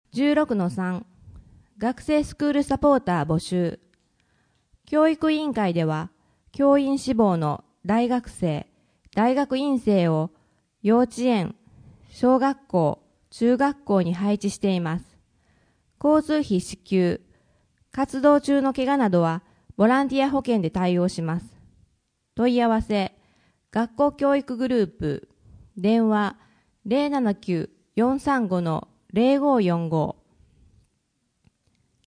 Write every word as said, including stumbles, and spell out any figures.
じゅうろくのさん 学生スクールサポーター募集。教育委員会では教員志望の大学生、大学院生を幼稚園、小学校、中学校に配置しています。交通費支給、活動中の怪我などはボランティア保険で対応します。問い合わせ、学校教育グループ、電話 ゼロななきゅう よんさんご ゼロごよんご